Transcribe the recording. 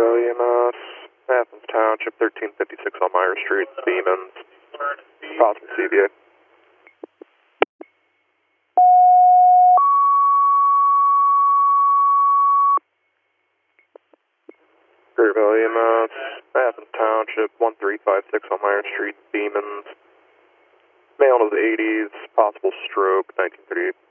Greenville EMS, Athens Township, 1356 Elmira Street, Siemens, possible CVA. Greenville EMS, Athens Township, 1356 Elmira Street, Siemens, male in his 80s, possible stroke, 1938.